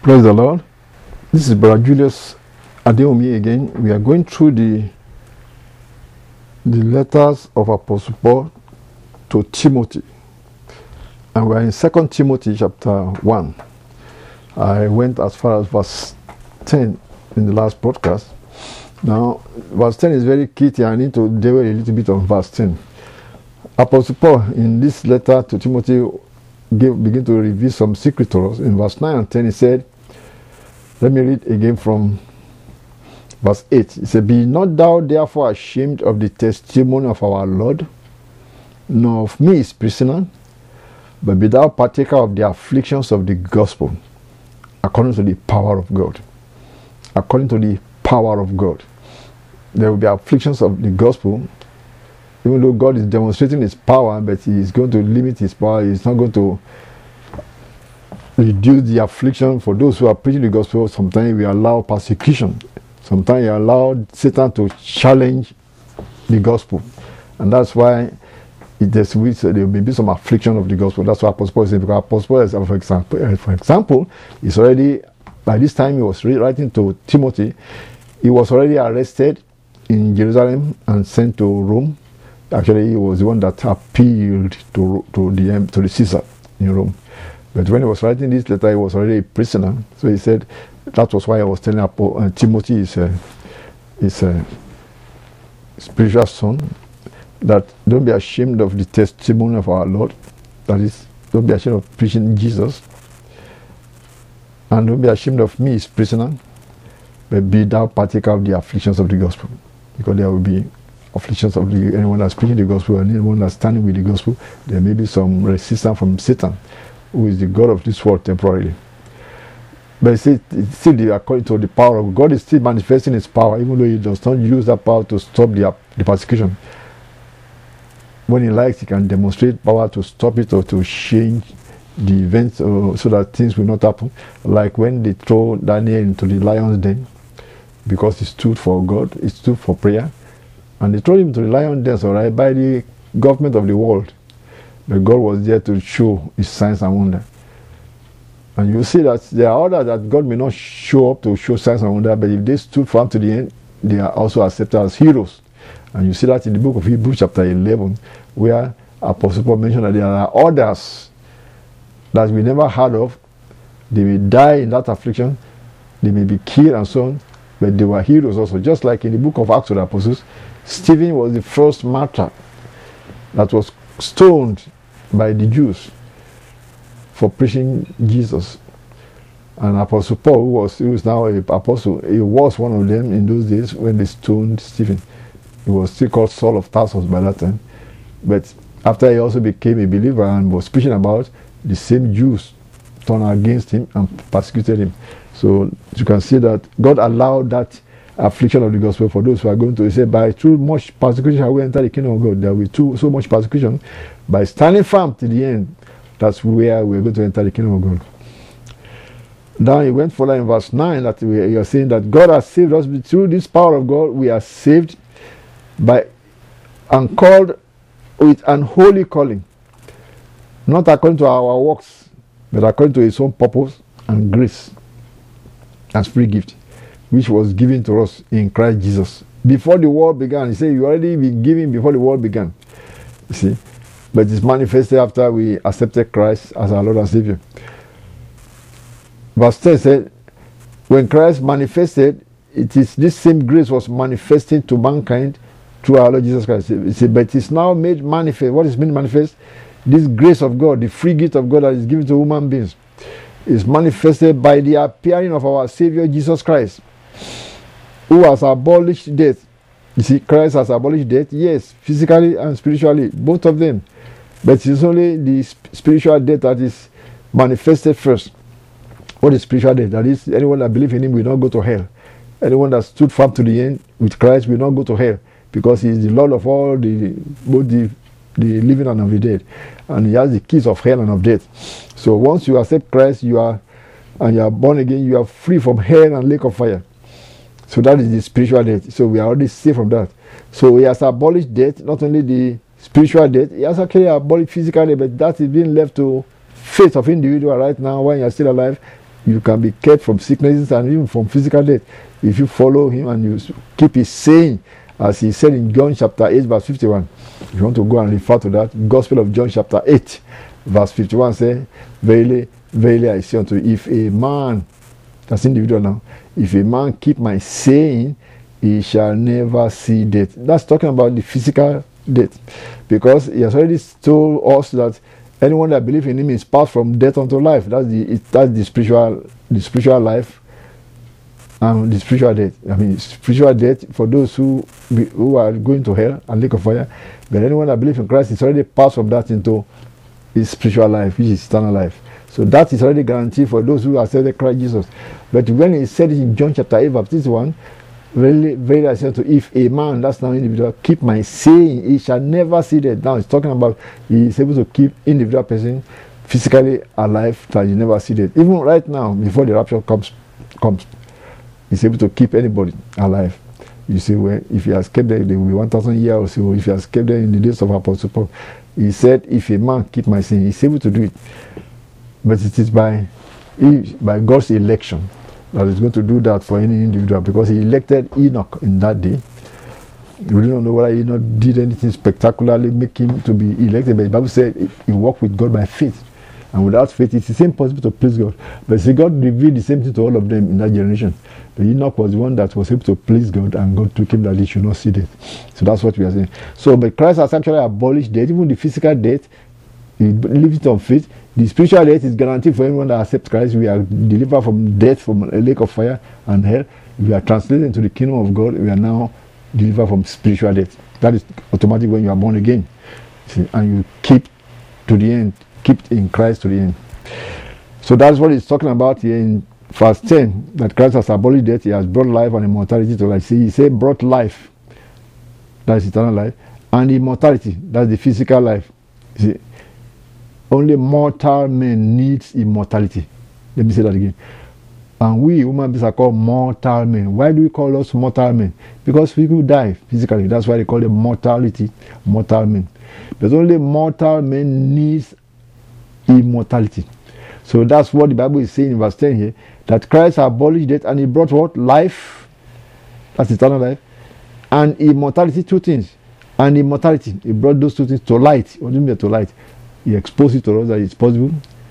Praise the Lord. This is Brother Julius Adeomi again. We are going through the letters of Apostle Paul to Timothy. And we are in 2 Timothy chapter 1. I went as far as verse 10 in the last broadcast. Now, verse 10 is very key. I need to deal a little bit on verse 10. Apostle Paul, in this letter to Timothy, begin to reveal some secrets to us. In verse 9 and 10, he said, let me read again from verse 8. He said, be not thou therefore ashamed of the testimony of our Lord, nor of me his prisoner, but be thou partaker of the afflictions of the gospel, according to the power of God. According to the power of God. There will be afflictions of the gospel, even though God is demonstrating his power, but he is going to limit his power. He is not going to reduce the affliction. For those who are preaching the gospel, sometimes we allow persecution. Sometimes we allow Satan to challenge the gospel. And that's why there may be some affliction of the gospel. That's why Apostle Paul is saying, because Apostle Paul, for example, is already, by this time he was writing to Timothy, he was already arrested in Jerusalem and sent to Rome. Actually, he was the one that appealed to the Caesar in Rome. But when he was writing this letter, he was already a prisoner. So he said that was why I was telling Timothy is a spiritual son, that don't be ashamed of the testimony of our Lord. That is, don't be ashamed of preaching Jesus. And don't be ashamed of me, his prisoner, but be thou partaker of the afflictions of the gospel. Because there will be afflictions of anyone that's preaching the gospel and anyone that's standing with the gospel. There may be some resistance from Satan, who is the God of this world temporarily. But it's still according to the power of God, is still manifesting his power, even though he does not use that power to stop the persecution. When he likes, he can demonstrate power to stop it or to change the events so that things will not happen. Like when they throw Daniel into the lion's den, because he stood for God, he stood for prayer, and they throw him to the lion's den, alright, by the government of the world. But God was there to show his signs and wonders. And you see that there are others that God may not show up to show signs and wonders, but if they stood firm to the end, they are also accepted as heroes. And you see that in the book of Hebrews chapter 11, where Apostle Paul mentioned that there are others that we never heard of. They may die in that affliction, they may be killed and so on, but they were heroes also. Just like in the book of Acts of the Apostles, Stephen was the first martyr that was stoned by the Jews for preaching Jesus. And Apostle Paul, who is now an apostle, he was one of them in those days when they stoned Stephen. He was still called Saul of Tarsus by that time. But after he also became a believer and was preaching about, the same Jews turned against him and persecuted him. So you can see that God allowed that affliction of the gospel for those who are going to. He said, by too much persecution shall we enter the kingdom of God. There will be so much persecution. By standing firm to the end, that's where we're going to enter the kingdom of God. Now he went further in verse 9 that we are saying that God has saved us through this power of God. We are saved by and called with an holy calling, not according to our works, but according to his own purpose and grace as free gift, which was given to us in Christ Jesus before the world began. He said you already been given before the world began. You see, but it's manifested after we accepted Christ as our Lord and Savior. Verse 10 said, when Christ manifested, it is this same grace was manifesting to mankind through our Lord Jesus Christ. He said, but it's now made manifest. What is made manifest? This grace of God, the free gift of God that is given to human beings, is manifested by the appearing of our Savior Jesus Christ, who has abolished death. You see, Christ has abolished death, yes, physically and spiritually, both of them. But it's only the spiritual death that is manifested first. What is spiritual death? That is, anyone that believes in him will not go to hell. Anyone that stood firm to the end with Christ will not go to hell, because he is the Lord of all, both the living and of the dead. And he has the keys of hell and of death. So once you accept Christ, you are born again, you are free from hell and lake of fire. So that is the spiritual death. So we are already safe from that. So he has abolished death, not only the spiritual death, he has actually abolished physical death, but that is being left to faith of individual right now when you are still alive. You can be kept from sicknesses and even from physical death if you follow him and you keep his saying, as he said in John chapter 8 verse 51. If you want to go and refer to that, Gospel of John chapter 8 verse 51 says, verily, verily I say unto you, if a man, that's individual now, if a man keep my saying, he shall never see death. That's talking about the physical death, because he has already told us that anyone that believes in him is passed from death unto life. That's the spiritual life and the spiritual death. I mean, spiritual death for those who are going to hell and lake of fire. But anyone that believes in Christ is already passed from that into his spiritual life, which is eternal life. So that is already guaranteed for those who accepted Christ Jesus. But when he said it in John chapter 8 verse 51, very, very I said to, if a man, that's now individual, keep my saying, he shall never see death. Now it's talking about he is able to keep individual person physically alive that you never see death. Even right now, before the rapture comes, he's able to keep anybody alive. You see, well, if he has kept them, they will be 1,000 years or so. If he has kept them in the days of Apostle Paul, he said, if a man keep my saying, he's able to do it. But it is by God's election that is going to do that for any individual, because he elected Enoch in that day. We don't know whether Enoch did anything spectacularly make him to be elected, but the Bible said he walked with God by faith. And without faith, it is impossible to please God. But see, God revealed the same thing to all of them in that generation. But Enoch was the one that was able to please God, and God took him that he should not see death. So that's what we are saying. So, but Christ has actually abolished death, even the physical death. He leaves it on faith. The spiritual death is guaranteed for anyone that accepts Christ. We are delivered from death, from a lake of fire and hell. We are translated into the kingdom of God. We are now delivered from spiritual death. That is automatic when you are born again. See, and you keep to the end. Keep in Christ to the end. So that's what he's talking about here in verse 10, that Christ has abolished death. He has brought life and immortality to life. See, he said brought life, that is eternal life, and immortality, that's the physical life. See, only mortal men needs immortality. Let me say that again. And we human beings are called mortal men. Why do we call us mortal men? Because people die physically. That's why they call them mortality, mortal men. But only mortal men needs immortality. So that's what the Bible is saying in verse 10 here, that Christ abolished death and he brought what? Life. That's eternal life. And immortality, two things. And immortality, he brought those two things to light. What do you mean to light? He exposed it to us that it's possible.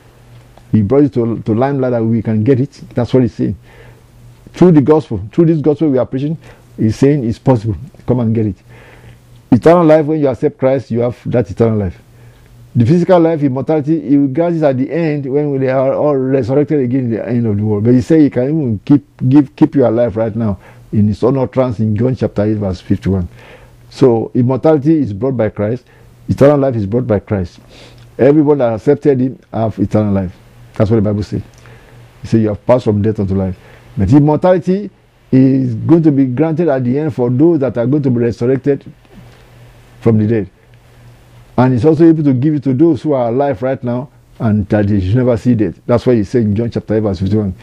He brought it to limelight that we can get it. That's what he's saying. Through the gospel, through this gospel we are preaching, he's saying it's possible. Come and get it. Eternal life, when you accept Christ, you have that eternal life. The physical life, immortality, he will grant it at the end when they are all resurrected again at the end of the world. But he said he can even keep you alive right now in his own utterance in John chapter 8 verse 51. So immortality is brought by Christ. Eternal life is brought by Christ. Everyone that accepted him have eternal life. That's what the Bible says. He said you have passed from death unto life. But immortality is going to be granted at the end for those that are going to be resurrected from the dead. And he's also able to give it to those who are alive right now and that they should never see death. That's why he said in John chapter 8 verse 51.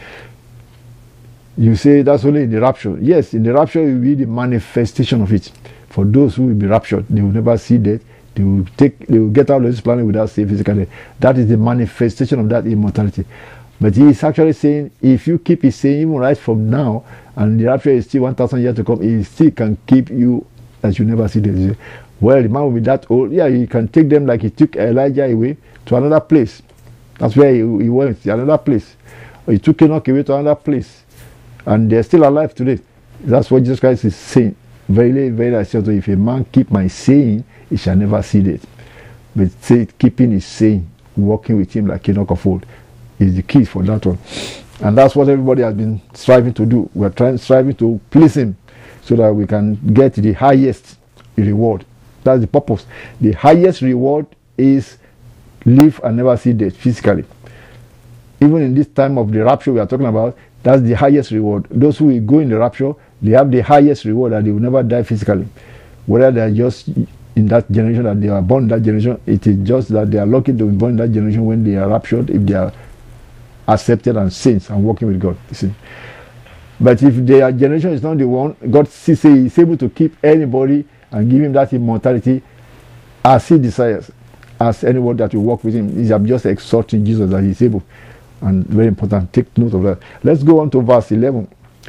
You say that's only in the rapture. Yes, in the rapture it will be the manifestation of it. For those who will be raptured, they will never see death. They will get out of this planet without seeing physical death. That is the manifestation of that immortality. But he is actually saying, if you keep his saying even right from now, and the rapture is still 1,000 years to come, he still can keep you as you never see death. Well, the man will be that old. Yeah, he can take them like he took Elijah away to another place. That's where he went, another place. He took Enoch away to another place. And they're still alive today. That's what Jesus Christ is saying. Very, very I say to you, if a man keep my saying, he shall never see death. But say, keeping his saying, walking with him like Enoch of old, is the key for that one. And that's what everybody has been striving to do. We're striving to please him so that we can get the highest reward. That's the purpose. The highest reward is live and never see death physically. Even in this time of the rapture we are talking about, that's the highest reward. Those who will go in the rapture, they have the highest reward, that they will never die physically. Whether they are just in that generation, that they are born in that generation, it is just that they are lucky to be born in that generation when they are raptured, if they are accepted and saints and working with God. You see. But if their generation is not the one, God is able to keep anybody and give him that immortality as he desires, as anyone that will walk with him. I'm just exhorting Jesus that he's able. And very important, take note of that. Let's go on to verse 11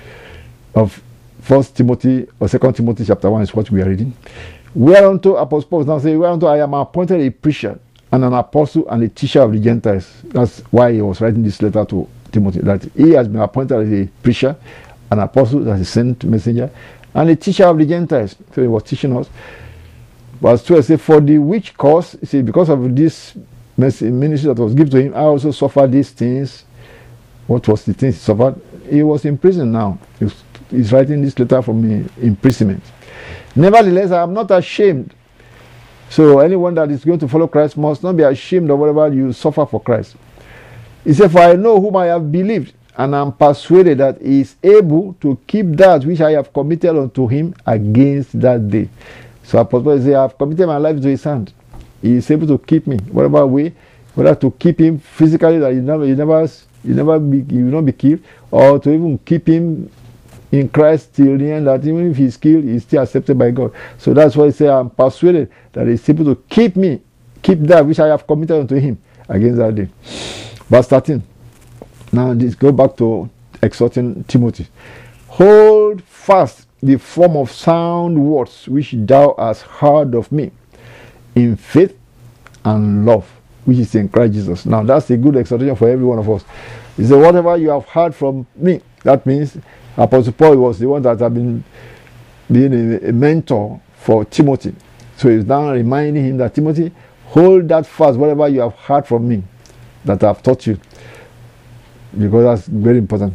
of 1 Timothy or 2 Timothy chapter 1 is what we are reading. Whereunto Apostle Paul now saying, whereunto I am appointed a preacher and an apostle and a teacher of the Gentiles. That's why he was writing this letter to Timothy, that he has been appointed as a preacher, an apostle, as a sent messenger, and a teacher of the Gentiles. So he was teaching us. Verse 12 says, for the which cause, see, because of this ministry that was given to him, I also suffered these things. What was the things he suffered? He was in prison now. He's writing this letter from imprisonment. Nevertheless, I am not ashamed. So anyone that is going to follow Christ must not be ashamed of whatever you suffer for Christ. He said, for I know whom I have believed, and am persuaded that he is able to keep that which I have committed unto him against that day. So Apostle Paul says, I have committed my life to his hand. He is able to keep me, whatever way, whether to keep him physically, that he will not be killed, or to even keep him in Christ till the end, that even if he's killed, he's still accepted by God. So that's why he says, I'm persuaded that he's able to keep me, keep that which I have committed unto him against that day. Verse 13. Now let's go back to exhorting Timothy. Hold fast the form of sound words which thou hast heard of me, in faith and love, which is in Christ Jesus. Now that's a good exhortation for every one of us. He said, whatever you have heard from me, that means Apostle Paul was the one that had been being a mentor for Timothy. So he's now reminding him that, Timothy, hold that fast, whatever you have heard from me, that I have taught you. Because that's very important.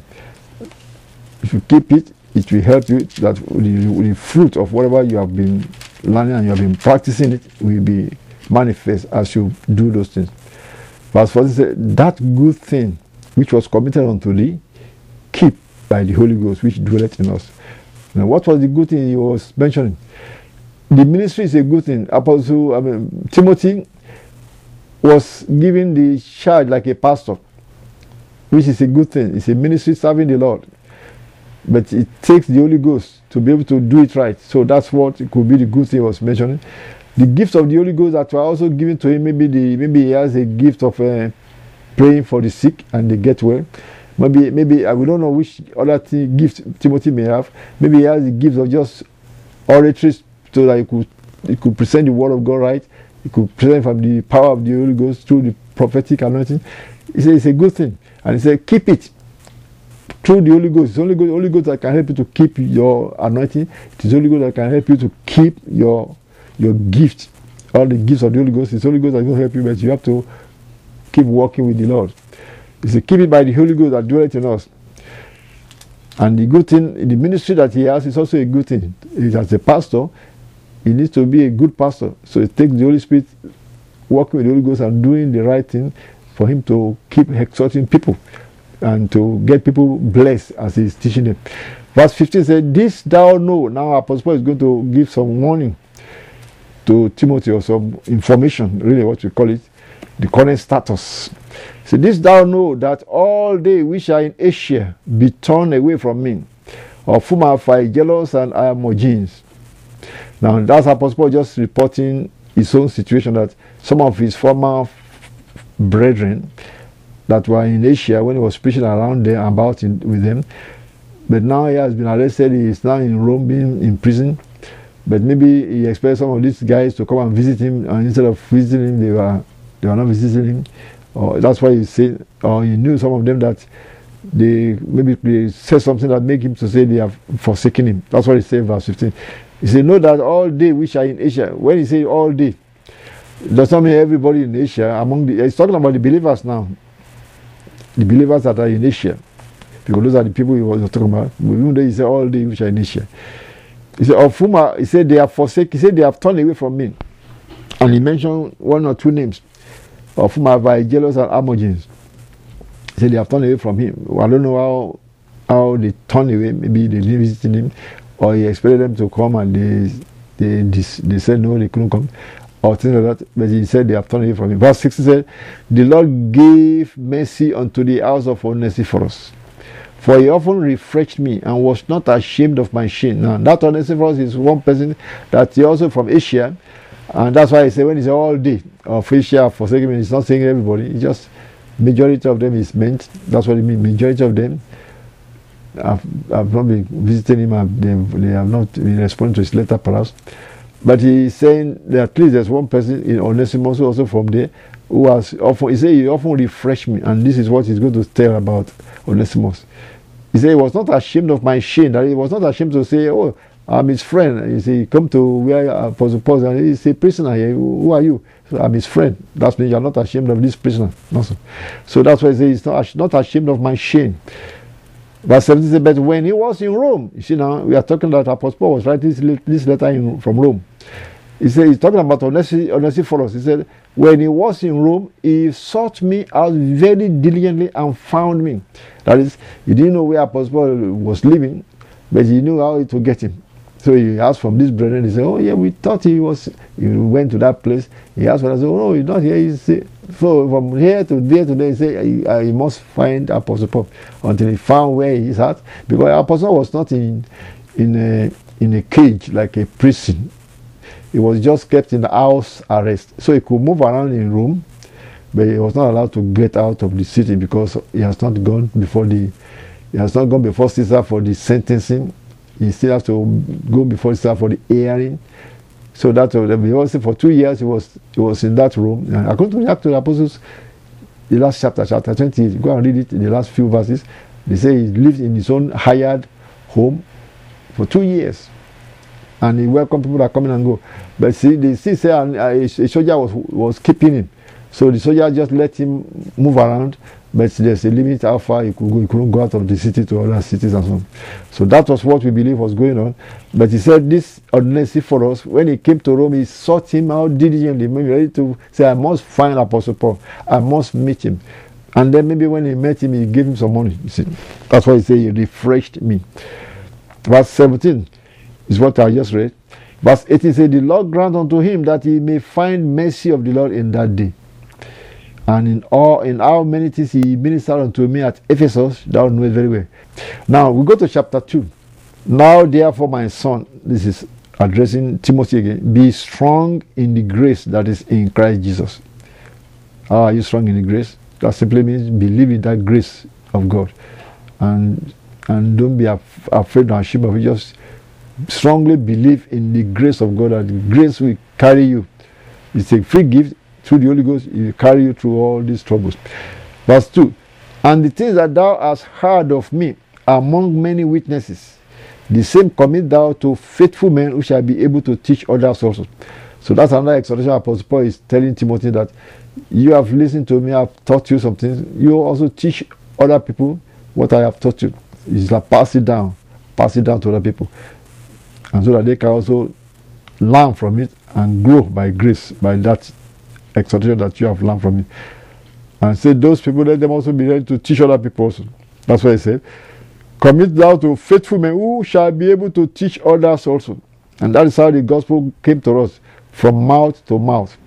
If you keep it, it will help you, that the fruit of whatever you have been learning and you have been practicing it will be manifest as you do those things. Verse 14 says, that good thing which was committed unto thee, keep by the Holy Ghost which dwelleth in us. Now, what was the good thing he was mentioning? The ministry is a good thing. Timothy was given the charge like a pastor, which is a good thing. It's a ministry serving the Lord. But it takes the Holy Ghost to be able to do it right. So that's what it could be the good thing he was mentioning. The gifts of the Holy Ghost that were also given to him, maybe he has a gift of praying for the sick and they get well. Maybe we don't know which other gift Timothy may have. Maybe he has the gift of just oratory, so that he could present the word of God right. He could present from the power of the Holy Ghost through the prophetic anointing. He said it's a good thing, and he said keep it through the Holy Ghost. It's only good, Holy Ghost that can help you to keep your anointing. It is Holy Ghost that can help you to keep your gift. All the gifts of the Holy Ghost. It's Holy Ghost that will help you, but you have to keep walking with the Lord. He said, keep it by the Holy Ghost that dwelleth in us. And the good thing, the ministry that he has is also a good thing. As a pastor, he needs to be a good pastor. So it takes the Holy Spirit working with the Holy Ghost and doing the right thing for him to keep exhorting people and to get people blessed as he is teaching them. Verse 15 said, this thou know. Now Apostle Paul is going to give some warning to Timothy, or some information, really what we call it, the current status. So this thou know, that all they which are in Asia be turned away from me, of whom are Phygellus and Hermogenes. Now that's Apostle Paul just reporting his own situation, that some of his former brethren that were in Asia when he was preaching around there about with them, but now he has been arrested. He is now in Rome, being in prison. But maybe he expects some of these guys to come and visit him, and instead of visiting him, they were not visiting him. Or that's why he said, or he knew some of them that they said something that make him to say they have forsaken him. That's what he said in verse 15. He said, know that all they which are in Asia. When he say all they, it does not mean everybody in Asia. He's talking about the believers now. The believers that are in Asia. Because those are the people he was talking about. Even though he said all they which are in Asia. He said, of whom he said they have forsaken, he said they have turned away from me. And he mentioned one or two names, of whom are Phygellus and Hermogenes. He said they have turned away from him. Well, I don't know how they turned away. Maybe they didn't visit him, or he expected them to come and they said no, they couldn't come, or things like that. But he said they have turned away from him. Verse 16 said, the Lord gave mercy unto the house of Onesiphorus, for he often refreshed me and was not ashamed of my shame. Now that Onesiphorus is one person that he also from Asia, and that's why he said when he said all day of Asia forsaken me, he's not saying everybody. He just Majority of them is meant. That's what it means. Majority of them I've not been visiting him. They have not been responding to his letter, perhaps. But he's saying that at least there's one person in Onesimus also from there who has often, he said he often refreshed me, and this is what he's going to tell about Onesimus. He said he was not ashamed of my shame, that he was not ashamed to say, oh, I'm his friend. He said, come to where Apostle Paul, and he said, prisoner, who are you? So, I'm his friend. That means you're not ashamed of this prisoner. Also. So that's why he says he's not ashamed of my shame. Verse 17 says, but when he was in Rome, you see now, we are talking that Apostle Paul was writing this letter from Rome. He said, he's talking about Onesiphorus. He said, when he was in Rome, he sought me out very diligently and found me. That is, he didn't know where Apostle Paul was living, but he knew how to get him. So he asked from this brethren, he said, oh yeah, we thought he went to that place. He asked for us, oh no, he's not here. He said, so from here to there today, he said, he must find Apostle Paul until he found where he is at. Because Apostle was not in a cage like a prison. He was just kept in the house arrest. So he could move around in Rome, but he was not allowed to get out of the city because he has not gone before Caesar for the sentencing. He still has to go before Caesar for the hearing. So that was for 2 years he was in that room. And according to the Acts of the Apostles, the last chapter 20, go and read it, the last few verses. They say he lived in his own hired home for 2 years. And he welcomed people that come in and go. But see, they still say a soldier was keeping him. So the soldier just let him move around, but there's a limit how far he could go. He couldn't go out of the city to other cities and so on. So that was what we believe was going on. But he said this Onesiphorus, when he came to Rome, he sought him out diligently, maybe ready to say, I must find Apostle Paul. I must meet him. And then maybe when he met him, he gave him some money. You see, that's why he said he refreshed me. Verse 17 is what I just read. Verse 18 says, the Lord grant unto him that he may find mercy of the Lord in that day. And in how many things he ministered unto me at Ephesus, thou knowest very well. Now we go to chapter 2. Now therefore, my son, this is addressing Timothy again, be strong in the grace that is in Christ Jesus. How are you strong in the grace? That simply means believe in that grace of God. And don't be afraid or ashamed of it. Just strongly believe in the grace of God, that the grace will carry you. It's a free gift. Through the Holy Ghost, He will carry you through all these troubles. Verse 2. And the things that thou hast heard of me among many witnesses, the same commit thou to faithful men who shall be able to teach others also. So that's another exhortation. Apostle Paul is telling Timothy that you have listened to me, I have taught you something. You also teach other people what I have taught you. It's like pass it down to other people. And so that they can also learn from it and grow by grace, by that exhortation that you have learned from me. And say those people, let them also be ready to teach other people also. That's what he said. Commit thou to faithful men who shall be able to teach others also. And that is how the gospel came to us, from mouth to mouth.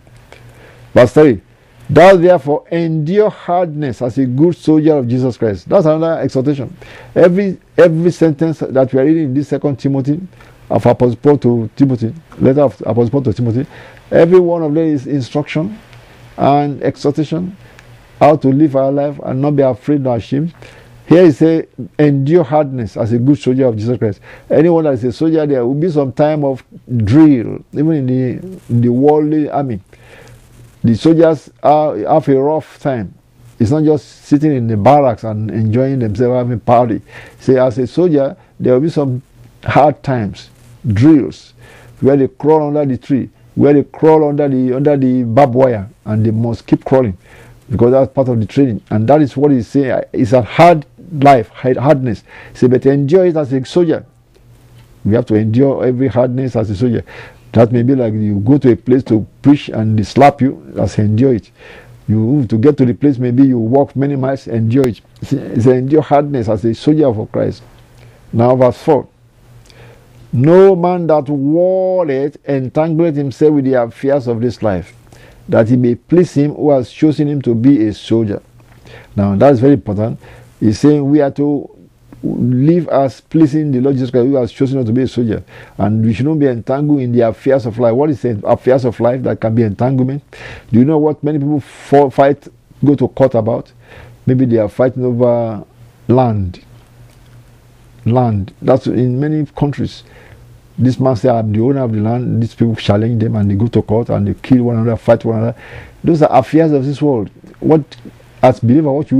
Verse 3. Thou therefore endure hardness as a good soldier of Jesus Christ. That's another exhortation. Every sentence that we are reading in this 2 Timothy of Apostle Paul to Timothy, letter of Apostle Paul to Timothy, every one of them is instruction and exhortation, how to live our life and not be afraid nor ashamed. Here he says, endure hardness as a good soldier of Jesus Christ. Anyone that is a soldier, there will be some time of drill, even in the worldly army. The soldiers have a rough time. It's not just sitting in the barracks and enjoying themselves, having party. Say, as a soldier, there will be some hard times, drills, where they crawl under the tree, where they crawl under the barbed wire, and they must keep crawling because that's part of the training. And that is what he's saying. It's a hard life, hardness. Say, but enjoy it as a soldier. We have to endure every hardness as a soldier. That may be like you go to a place to preach and they slap you. That's endure it. You to get to the place, maybe you walk many miles, endure it. It's endure hardness as a soldier for Christ. Now verse 4. No man that warreth entangleth himself with the affairs of this life, that he may please him who has chosen him to be a soldier. Now that's very important. He's saying we are to live as pleasing the Lord Jesus Christ, who has chosen us to be a soldier. And we should not be entangled in the affairs of life. What is the affairs of life that can be entanglement? Do you know what many people fight go to court about. Maybe they are fighting over land. That's in many countries. This man say, I'm the owner of the land. These people challenge them and they go to court and they kill one another, fight one another. Those are affairs of this world. What, as believer, what should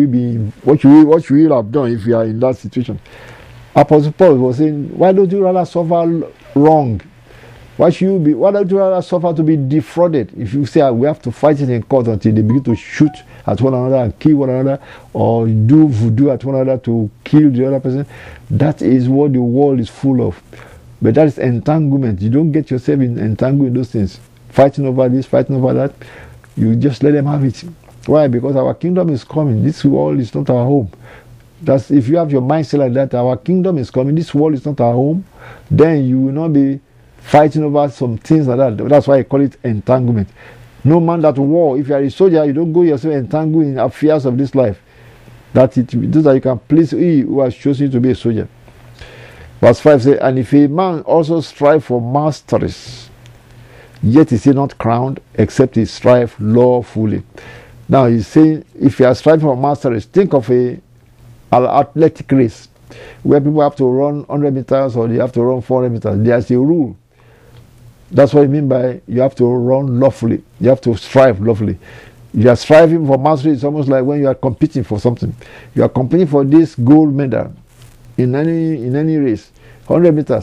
we have done if we are in that situation? Apostle Paul was saying, why don't you rather suffer wrong? Why don't you rather suffer to be defrauded? If you say we have to fight it in court until they begin to shoot at one another and kill one another, or do voodoo at one another to kill the other person, that is what the world is full of. But that is entanglement. You don't get yourself entangled in those things. Fighting over this, fighting over that. You just let them have it. Why? Because our kingdom is coming. This world is not our home. That's if you have your mindset like that, our kingdom is coming. This world is not our home. Then you will not be fighting over some things like that. That's why I call it entanglement. No man that war. If you are a soldier, you don't go yourself entangled in affairs of this life. That you can please he who has chosen you to be a soldier. Verse 5 says, and if a man also strive for masteries, yet is he not crowned, except he strive lawfully. Now he's saying, if you are striving for masteries, think of an athletic race, where people have to run 100 meters or they have to run 400 meters. There's a rule. That's what I mean by you have to run lawfully. You have to strive lawfully. You are striving for mastery. It's almost like when you are competing for something. You are competing for this gold medal. In any race, 100 meters,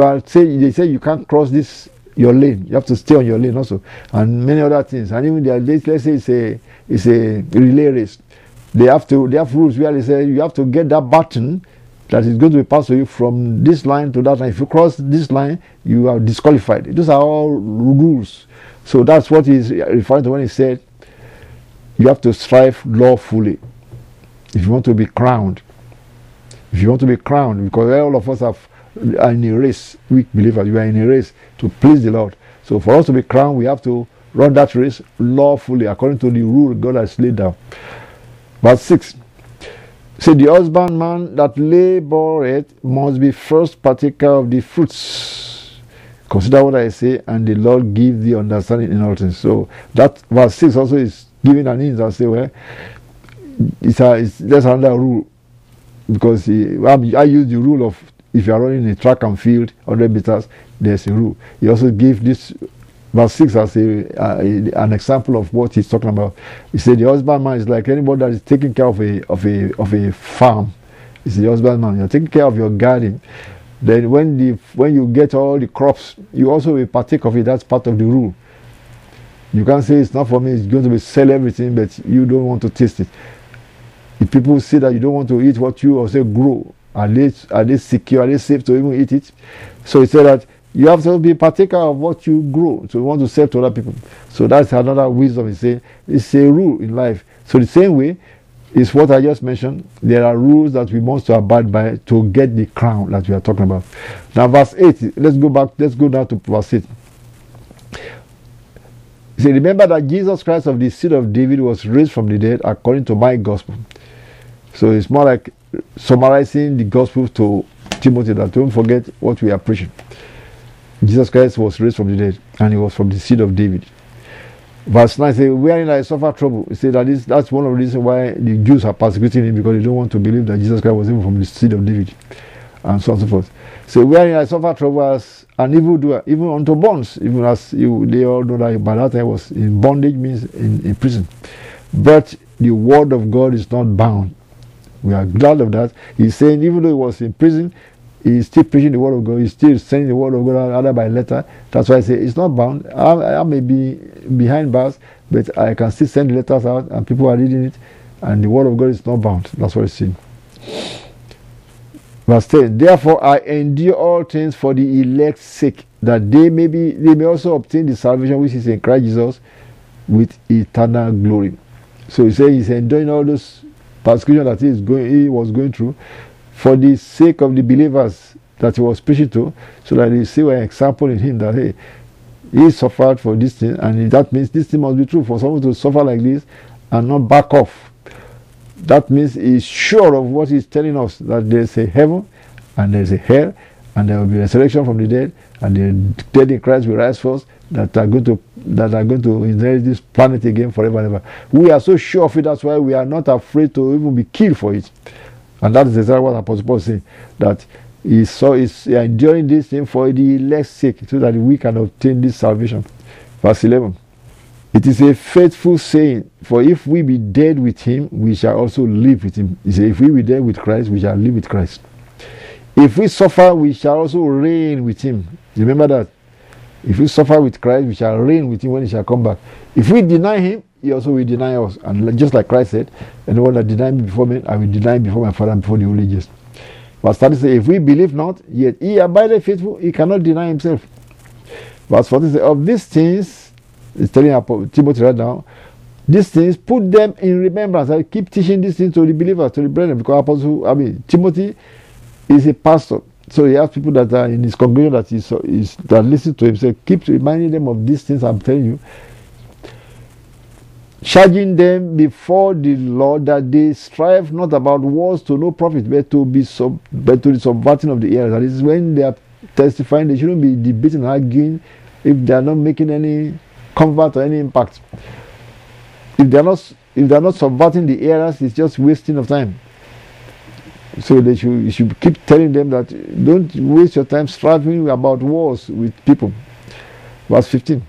they say you can't cross this your lane. You have to stay on your lane also, and many other things. And even let's say it's a relay race. They have rules where they say you have to get that button that is going to be passed to you from this line to that line. If you cross this line, you are disqualified. Those are all rules. So that's what he's referring to when he said you have to strive lawfully if you want to be crowned. If you want to be crowned, because all of us are in a race, weak believers, you are in a race to please the Lord. So for us to be crowned, we have to run that race lawfully, according to the rule God has laid down. Verse 6. Say, the husbandman that laboureth must be first partaker of the fruits. Consider what I say, and the Lord give thee understanding in all things. So that verse 6 also is giving an hint and say, well, that's another rule. Because I use the rule of if you are running a track and field 100 meters, there's a rule. He also gave this verse 6 as an example of what he's talking about. He said the husbandman is like anybody that is taking care of a farm. It's the husbandman. You're taking care of your garden. Then when you get all the crops, you also will partake of it. That's part of the rule. You can't say it's not for me. It's going to be sell everything, but you don't want to taste it. If people say that you don't want to eat what you also grow, are they secure? Are they safe to even eat it? So he said that you have to be partaker of what you grow. So you want to sell to other people. So that's another wisdom. He said it's a rule in life. So the same way is what I just mentioned. There are rules that we must abide by to get the crown that we are talking about. Now verse 8. Let's go down to verse 8. He said, remember that Jesus Christ of the seed of David was raised from the dead according to my gospel. So it's more like summarizing the gospel to Timothy, that don't forget what we are preaching. Jesus Christ was raised from the dead, and he was from the seed of David. Verse 9 says, wherein I suffer trouble. He said that's one of the reasons why the Jews are persecuting him, because they don't want to believe that Jesus Christ was even from the seed of David, and so on and so forth. So wherein I suffer trouble as an evildoer, even unto bonds, even as they all know that by that time was in bondage, means in prison. But the word of God is not bound. We are glad of that. He's saying even though he was in prison, he's still preaching the word of God. He's still sending the word of God either by letter. That's why I say it's not bound. I may be behind bars, but I can still send the letters out and people are reading it, and the word of God is not bound. That's what it's saying. Verse 10. Therefore I endure all things for the elect's sake, that they may also obtain the salvation which is in Christ Jesus with eternal glory. So he says he's enduring all those persecution that he was going through for the sake of the believers that he was preaching to, so that they see an example in him that hey, he suffered for this thing, and that means this thing must be true for someone to suffer like this and not back off. That means he's sure of what he's telling us, that there's a heaven and there's a hell, and there will be resurrection from the dead, and the dead in Christ will rise first, that are going to inherit this planet again forever and ever. We are so sure of it, that's why we are not afraid to even be killed for it. And that is exactly what Apostle Paul is saying, that he's enduring this thing for the elect's sake, so that we can obtain this salvation. Verse 11. It is a faithful saying, for if we be dead with him, we shall also live with him. He said, if we be dead with Christ, we shall live with Christ. If we suffer, we shall also reign with him. Remember that. If we suffer with Christ, we shall reign with him when he shall come back. If we deny him, he also will deny us. And just like Christ said, anyone that deny me before men, I will deny him before my Father and before the holy angels. Verse 30 says, if we believe not, yet he abideth faithful, he cannot deny himself. Verse 40 says, of these things, he's telling Timothy right now, these things, put them in remembrance. I keep teaching these things to the believers, to the brethren, because Timothy is a pastor. So he has people that are in his congregation that listen to him. So keep reminding them of these things I'm telling you. Charging them before the Lord that they strive not about words to no profit, but to the subverting of the ears. That is, when they are testifying, they shouldn't be debating and arguing if they are not making any convert or any impact. If they are not subverting the errors, it's just wasting of time. So you should keep telling them that don't waste your time striving about wars with people. Verse 15.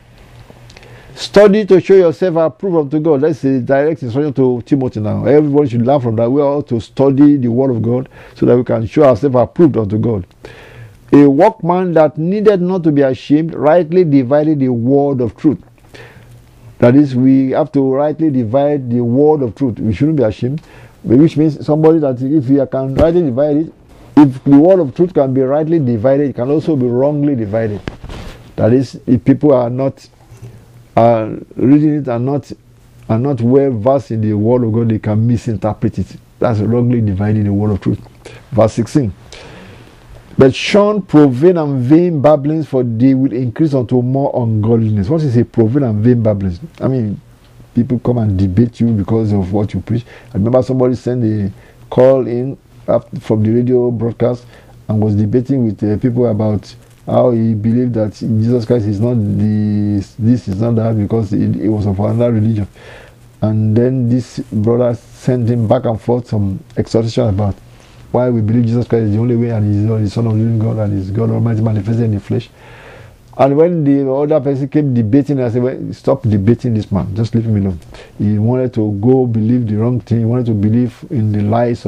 Study to show yourself approved unto God. That's a direct instruction to Timothy now. Everybody should learn from that. We are to study the word of God so that we can show ourselves approved unto God. A workman that needed not to be ashamed, rightly divided the word of truth. That is, we have to rightly divide the word of truth. We shouldn't be ashamed, which means somebody that if we can rightly divide it, if the word of truth can be rightly divided, it can also be wrongly divided. That is, if people are not reading it and not well versed in the word of God, they can misinterpret it. That's wrongly dividing the word of truth. Verse 16. But shun profane and vain babblings, for they will increase unto more ungodliness. What is a profane and vain babblings? I mean, people come and debate you because of what you preach. I remember somebody sent a call in from the radio broadcast and was debating with people about how he believed that Jesus Christ is not this is not that, because it was of another religion. And then this brother sent him back and forth some exhortation about why we believe Jesus Christ is the only way, and he's the Son of the living God, and he's God Almighty manifested in the flesh. And when the other person came debating, I said, well, stop debating this man, just leave him alone. He wanted to go believe the wrong thing, he wanted to believe in the lies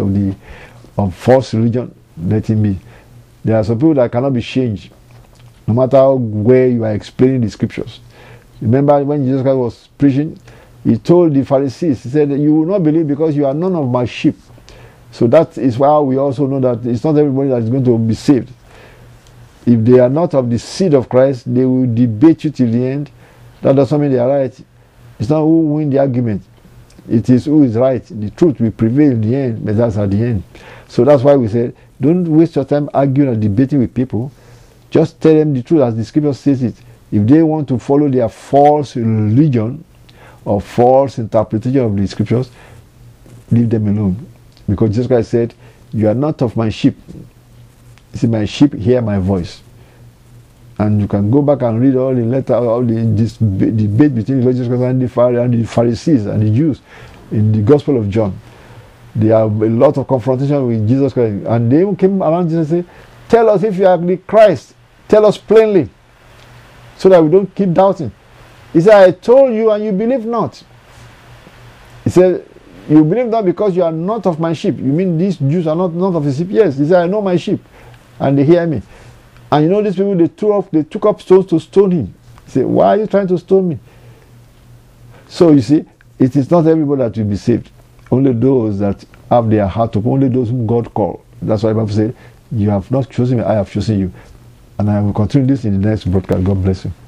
of false religion. Let him be. There are some people that cannot be changed, no matter how well you are explaining the scriptures. Remember when Jesus Christ was preaching, he told the Pharisees, he said, you will not believe because you are none of my sheep. So that is why we also know that it's not everybody that is going to be saved. If they are not of the seed of Christ, they will debate you till the end. That doesn't mean they are right. It's not who win the argument. It is who is right. The truth will prevail in the end, but that's at the end. So that's why we said, don't waste your time arguing and debating with people. Just tell them the truth as the scripture says it. If they want to follow their false religion or false interpretation of the scriptures, leave them alone. Because Jesus Christ said, you are not of my sheep. He said, my sheep hear my voice. And you can go back and read all the letter, this debate between Jesus Christ and the Pharisees and the Jews in the Gospel of John. There are a lot of confrontation with Jesus Christ. And they even came around Jesus and said, tell us if you are the Christ. Tell us plainly, so that we don't keep doubting. He said, I told you and you believe not. He said, you believe not because you are not of my sheep. You mean these Jews are not of the sheep? Yes. He said, I know my sheep, and they hear me. And you know these people, they took up stones to stone him. He said, why are you trying to stone me? So you see, it is not everybody that will be saved. Only those that have their heart open, only those whom God called. That's why the Bible said, you have not chosen me, I have chosen you. And I will continue this in the next broadcast. God bless you.